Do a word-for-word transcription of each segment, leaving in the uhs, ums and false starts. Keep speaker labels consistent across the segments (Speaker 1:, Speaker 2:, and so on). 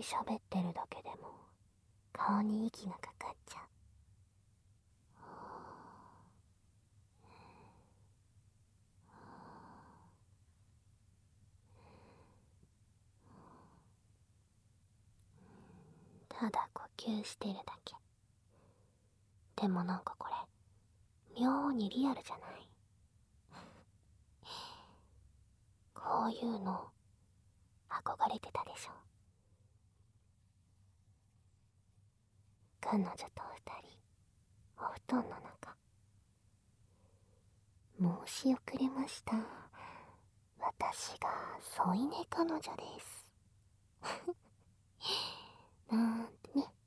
Speaker 1: 喋ってるだけでも顔に息がかかっちゃう。ただ呼吸してるだけ。でもなんかこれ妙にリアルじゃない？こういうの憧れてたでしょ。彼女と二人お布団の中。申し遅れました。私が添い寝彼女です。なんてね。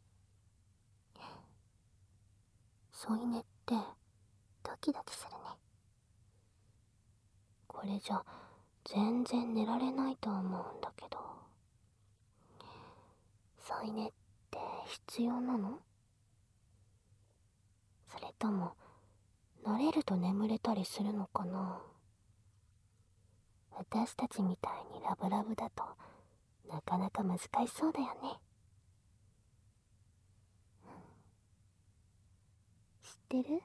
Speaker 1: 添い寝ってドキドキするね。これじゃ全然寝られないと思うんだけど、添い寝って必要なの？それとも慣れると眠れたりするのかな？私たちみたいにラブラブだとなかなか難しそうだよね。知ってる？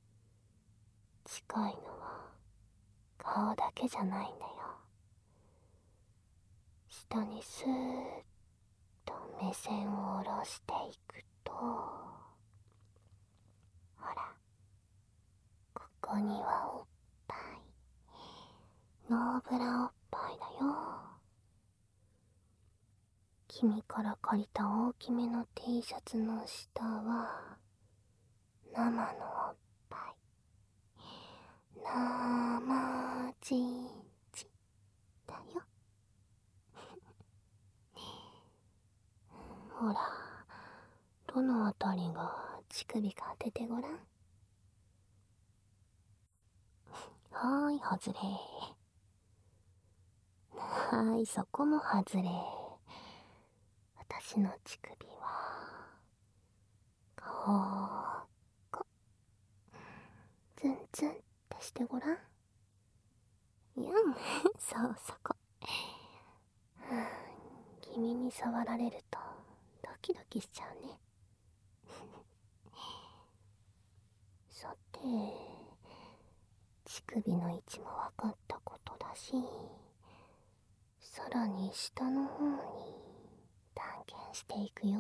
Speaker 1: 近いのは顔だけじゃないんだよ。下にスーッと目線を下ろしていくと、ほら、ここにはおっぱい。ノーブラおっぱいだよ。君から借りた大きめの T シャツの下は生のおっぱい。生ちんちんだよ。ほら、どのあたりが乳首か当ててごらん。はーい、外れ。はーい、そこも外れ。私の乳首はここ。ツンツンってしてごらん。にゃんそうそこ。君に触られるとドキドキしちゃうね。さて、乳首の位置も分かったことだし、さらに下の方に探検していくよ。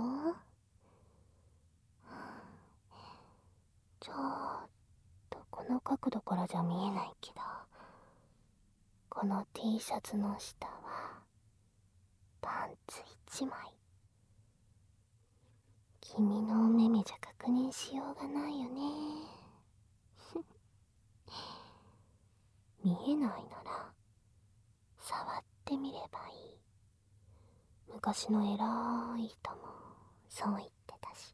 Speaker 1: ちょっとこの角度からじゃ見えないけど、この T シャツの下はパンツいちまい。君のお目目じゃ確認しようがないよね。見えないなら触ってみればいい。昔の偉い人もそう言ってたし。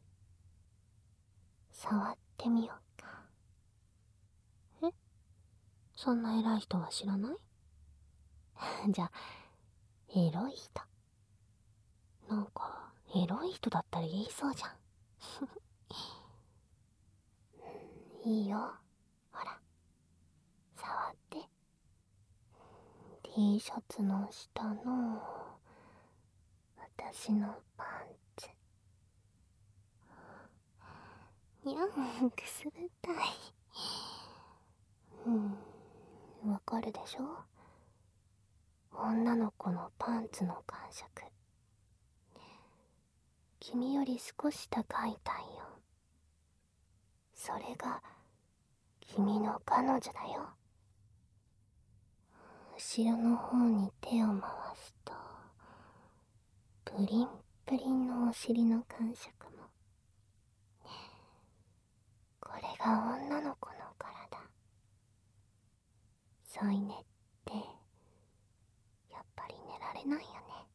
Speaker 1: 触ってみようか。え？そんな偉い人は知らない？じゃあ、エロい人。なんか、エロい人だったら言いそうじゃん。いいよ。ほら、触って。T シャツの下の私のパンツ。にゃん、くすぐったい。うん、わかるでしょ？女の子のパンツの感触。君より少し高い体温。それが君の彼女だよ。後ろの方に手を回すと、プリンプリンのお尻の感触も。これが女の子の体。添い寝ってやっぱり寝られないよね。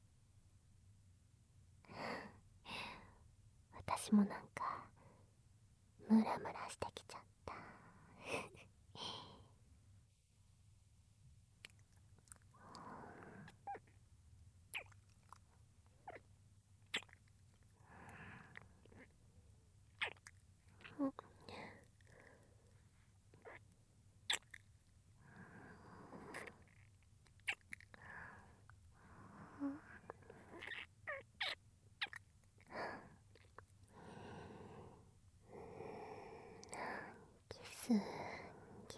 Speaker 1: 私もなんかムラムラしてきちゃった。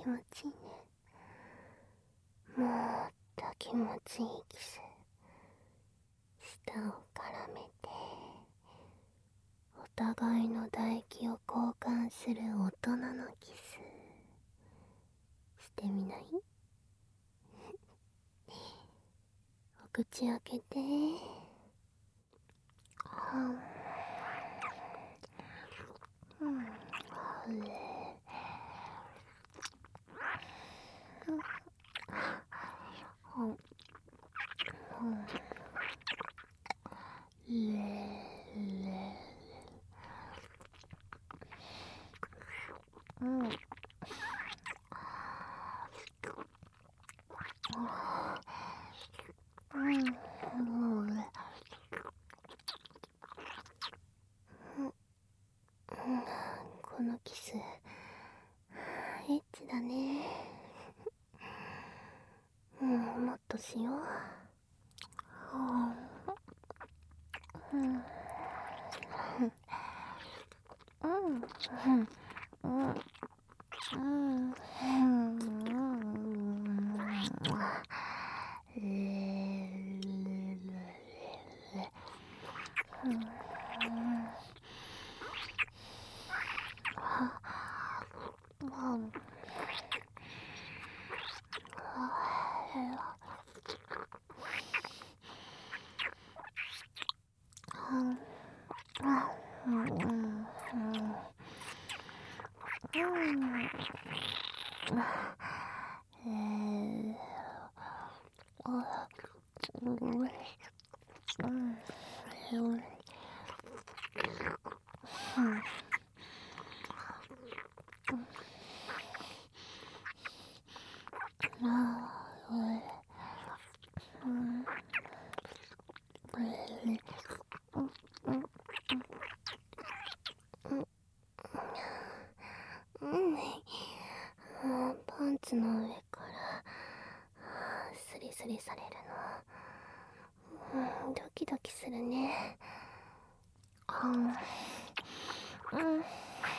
Speaker 1: 気持ちいいね。もっと気持ちいいキス。舌を絡めてお互いの唾液を交換する大人のキスしてみない？お口開けて。うん、このキスエッチだね。うん、もっとしよう。うん、うん、うん、うん、うん、パンツの上からスリスリされるの、うん、ドキドキするね。うん、うん、うん、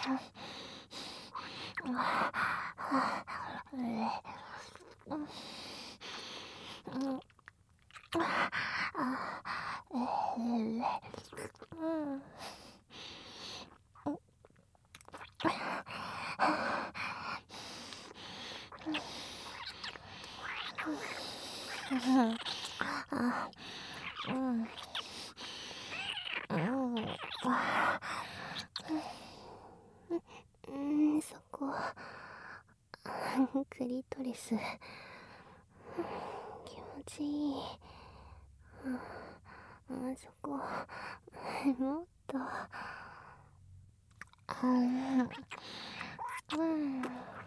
Speaker 1: そこクリトリス気持ちいい。うん、そこもっと。うん、うん、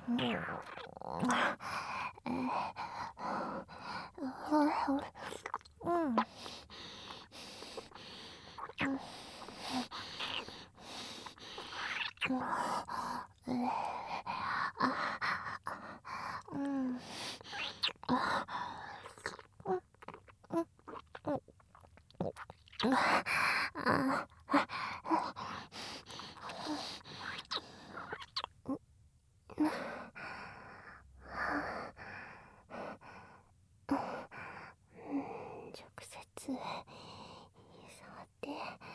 Speaker 1: 直接触って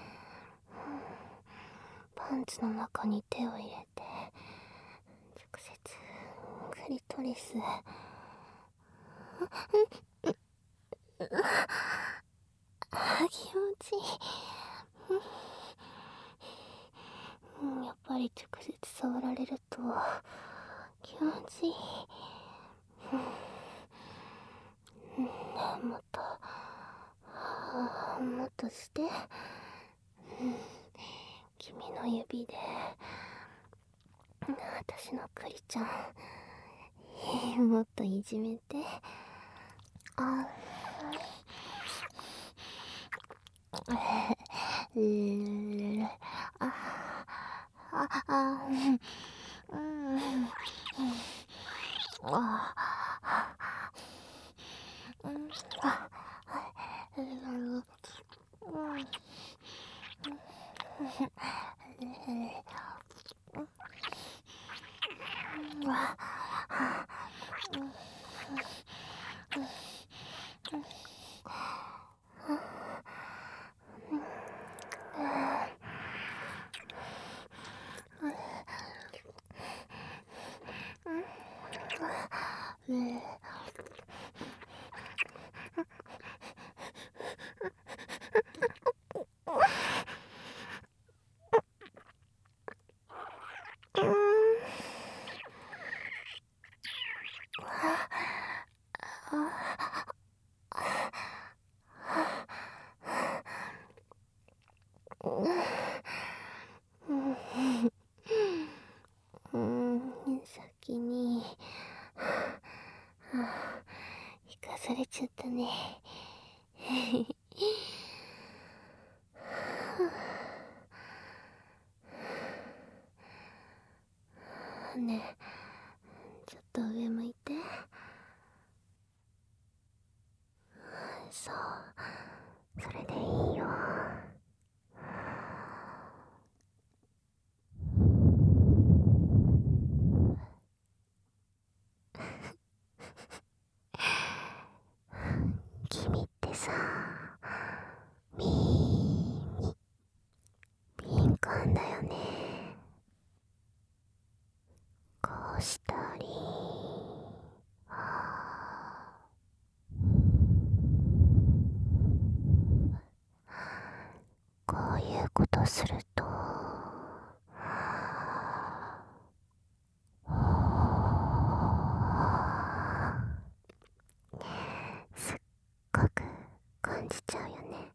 Speaker 1: パンツの中に手を入れて直接クリトリス気持ちいい。うん、やっぱり直接触られると気持ちいい。うん、もっともっとして、うん、君の指で私のクリちゃんもっといじめて。あうーあああうんうんあうんあうんそれでいいよ。君ってさ、耳敏感だよね。こうしたり、こういうことすると、すっごく感じちゃうよね。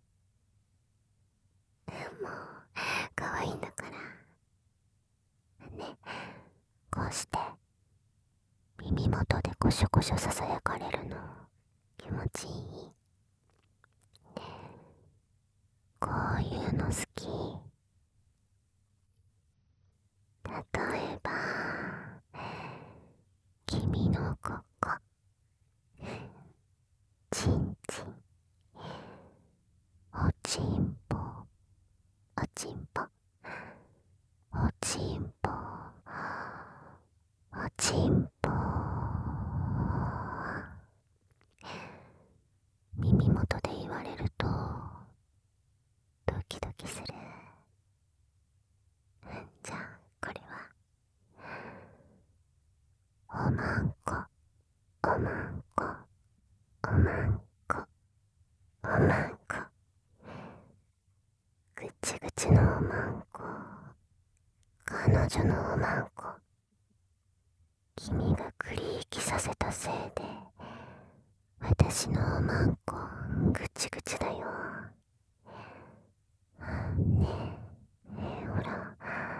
Speaker 1: もう可愛いんだからね。こうして耳元でコショコショささやかれるの気持ちいい。こういうの好き。例えば君のここ、ちんちん、おちんぽ、おちんぽ、おちんぽ、おちんぽ。耳元で言われるとドキドキする。じゃあこれはおまんこ、おまんこ、おまんこ、おまんこ、ぐちぐちのおまんこ、彼女のおまんこ。君がクリーキさせたせいで私のおまんこぐちぐちだよ。ねえ、ねえほら、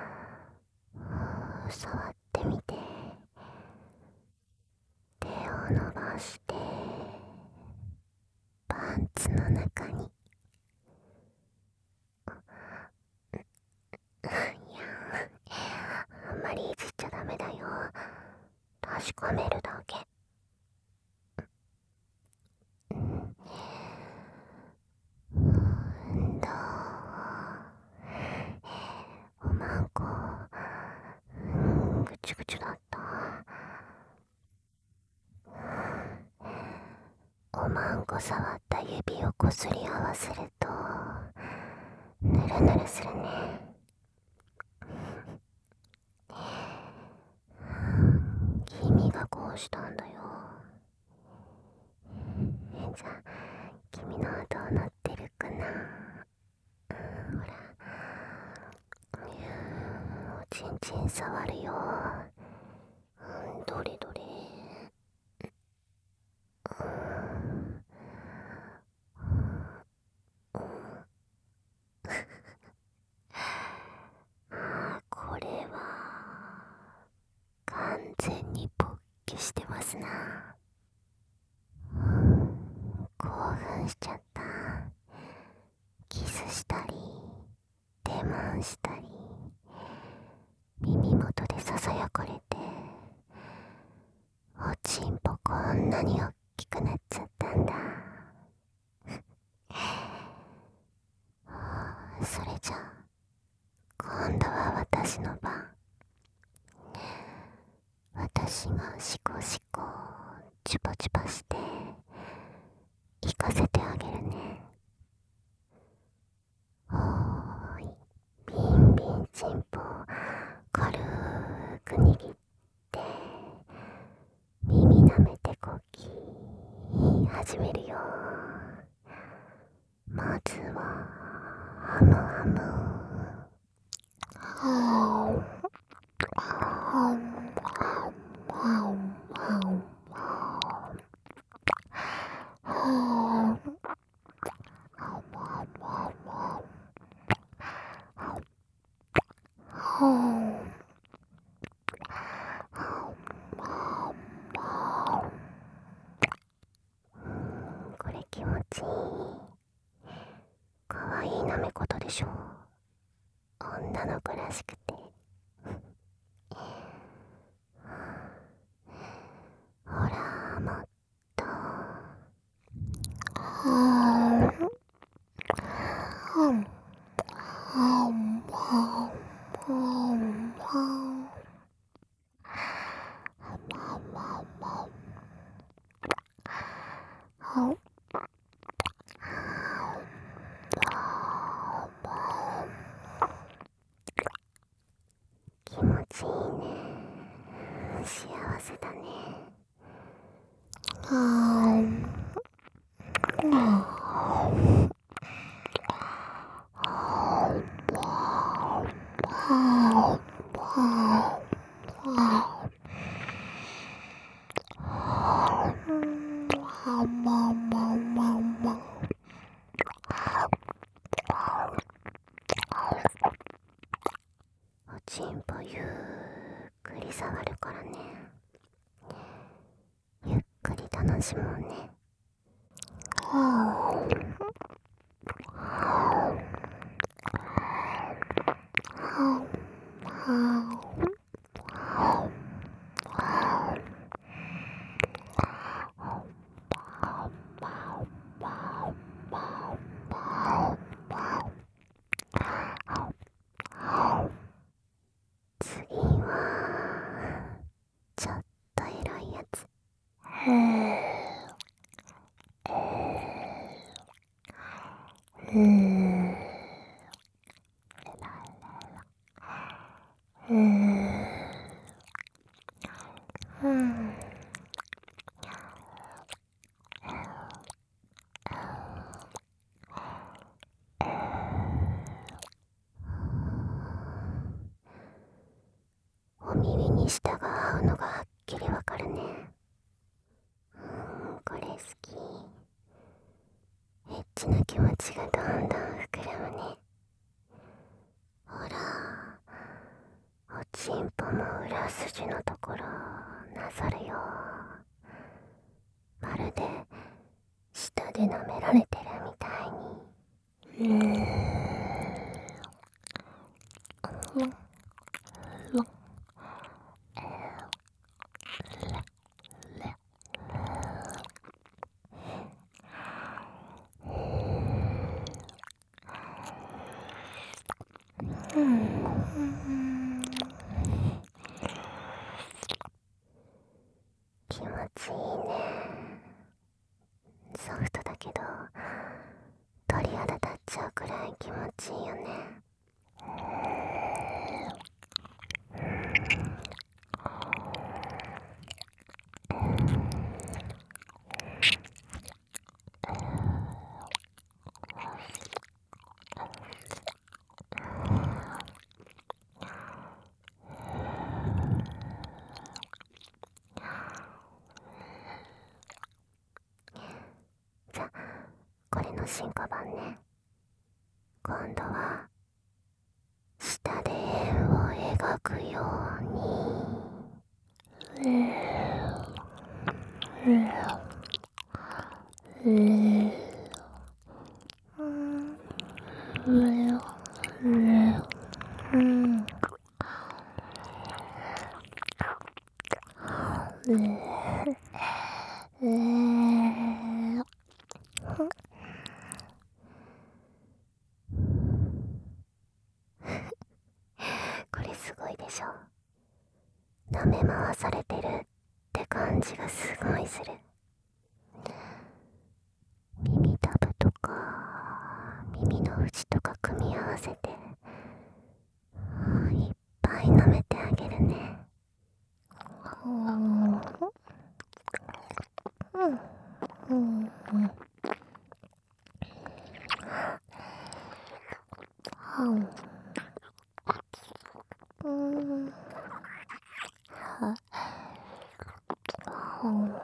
Speaker 1: 触ってみて。手を伸ばしてパンツの中に。いや、あんまりいじっちゃダメだよ。確かめるだけ。うんどう？おまんこ、うん、ぐちぐちだった。おまんこ触った指をこすり合わせるとぬるぬるするね。君がこうしたんだよ。じゃあ君のはどうなってるかな。うん、ほら、おちんちん触るよ。うん、どれどれ。あ、これは完全に勃起してますな。興奮しちゃった。キスしたりデモンしたり耳元でささやかれて、おちんぽこんなにおっきくなっちゃったんだ。それじゃあ今度は私の番。私がシコシコチュパチュパして行かせてあげるね。おーい、ビンビンチンポ軽く握って耳舐めてこき始めるよ。まずはハムハム、はーはーはーはこれ気持ちいい。かわいい舐めことでしょ。女の子らしくて。ほら、もっと。はーしもんね。はあはあはあ次はちょっとエロいやつ。ふぅふぅふぅふぅお耳に舌が合うのがはっきりわかるね。うーん、これ好き。エッチな気持ちがどんどん膨らむね。ほら、おちんぽも裏筋のところなさるよ。まるで舌で舐められてるみたいに。うーん。うん、気持ちいいね。ソフトだけど鳥肌立っちゃうくらい気持ちいいよね。じゃあこれの進化版ね。今度は舌で円を描くように。うううううんこれすごいでしょ。舐め回されてるって感じがすごいする。耳たぶとか耳の縁とか組み合わせていっぱい舐めてあげるね。うんうんうんうんはうん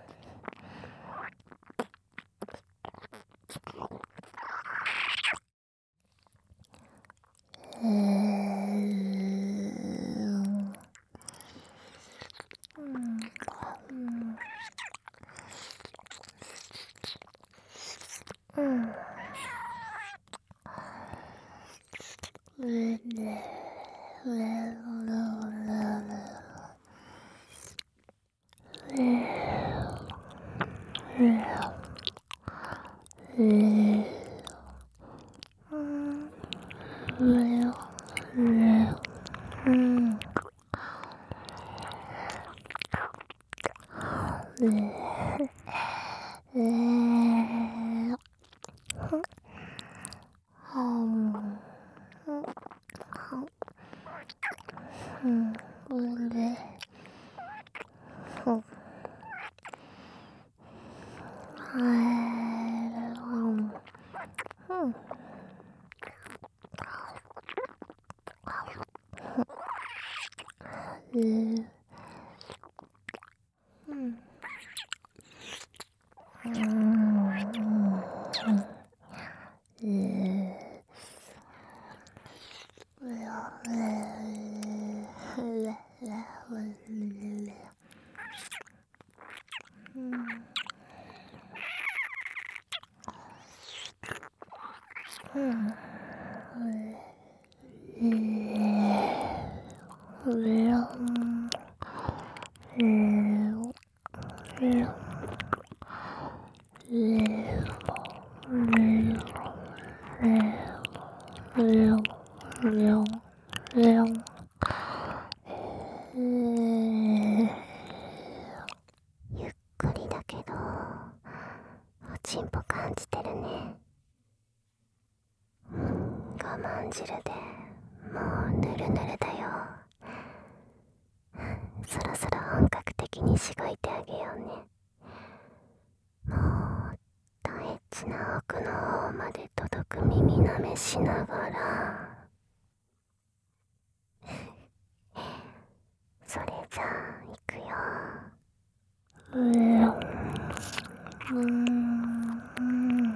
Speaker 1: えうんゆっくりだけどおちんぽ感じてるね。我慢汁でもうぬるぬるだよ。そろそろ本格的にしごいてあげようね。もっとエッチな奥の方まで届く耳なめしながらそれじゃあいくよ。うーん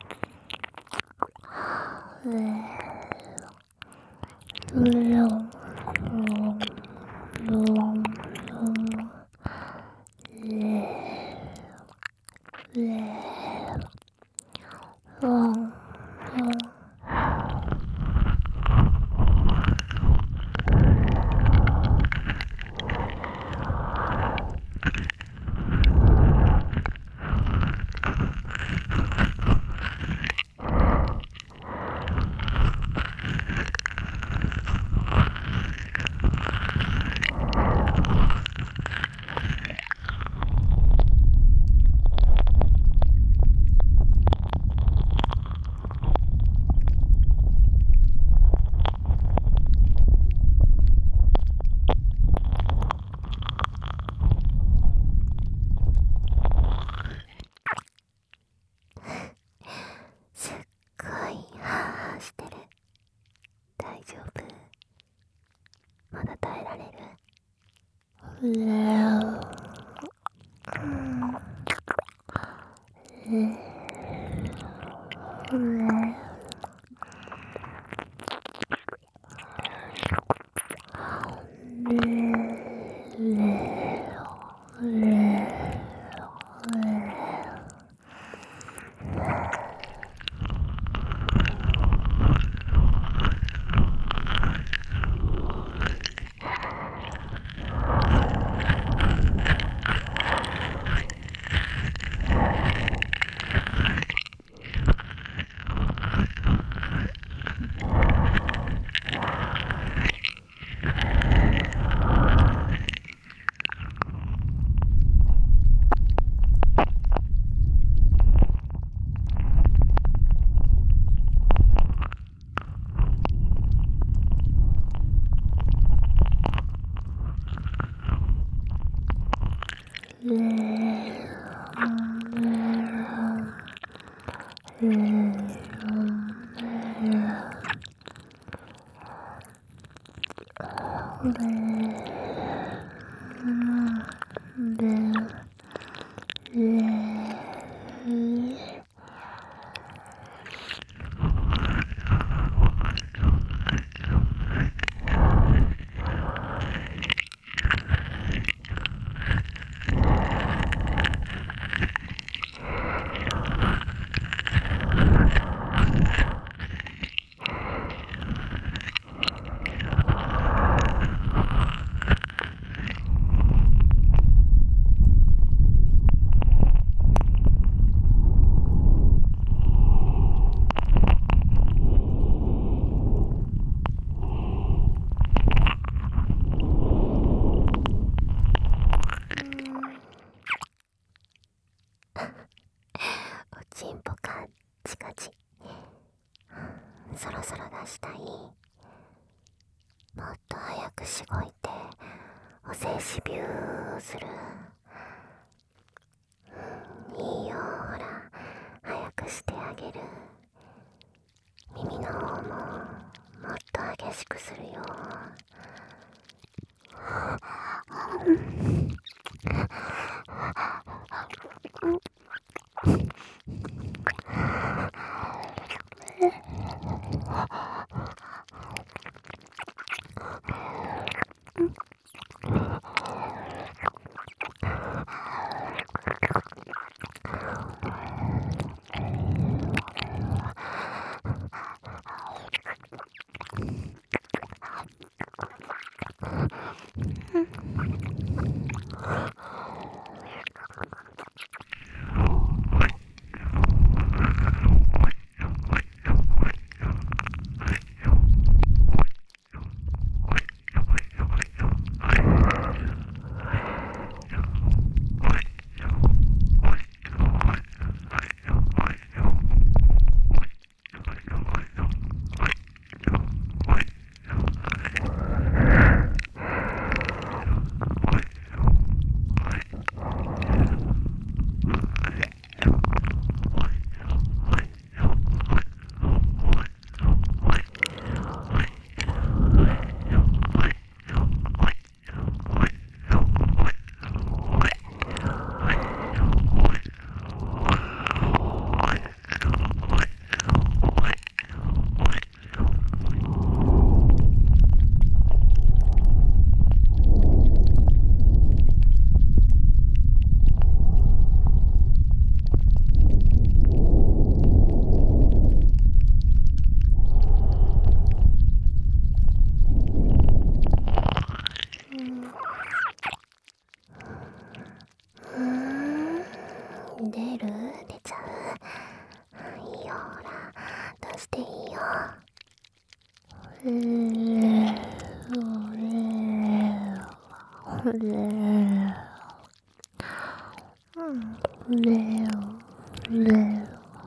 Speaker 1: すっごいハーハーしてる。大丈夫？まだ耐えられる？おちんぽカッチカチ。そろそろ出したい？もっと早くしごいてお精子ビューする。いいよ、ほら早くしてあげる。耳の方ももっと激しくするよ。 ていいよ。うーうれうれうれ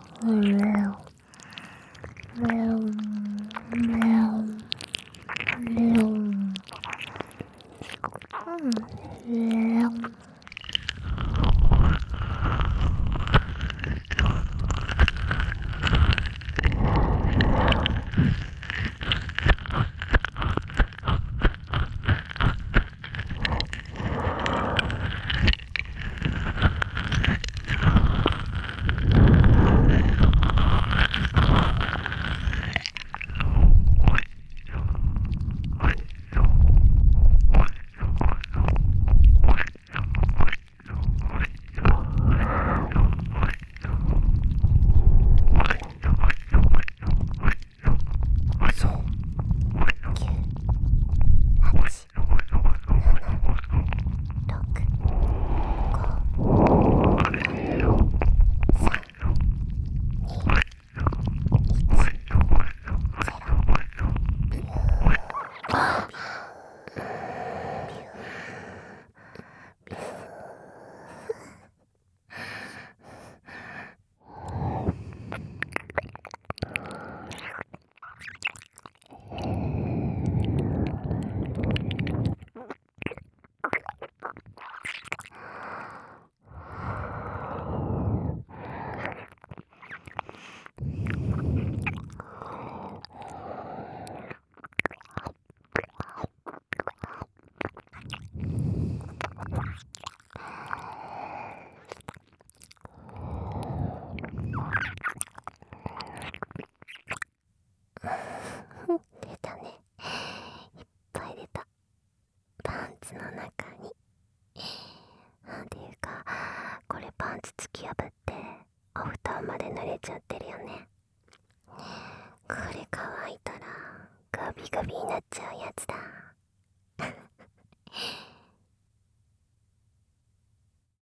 Speaker 1: 出たね。いっぱい出た。パンツの中に。っていうか、これパンツ突き破ってお布団まで濡れちゃってるよね。これ乾いたらガビガビになっちゃうやつだ。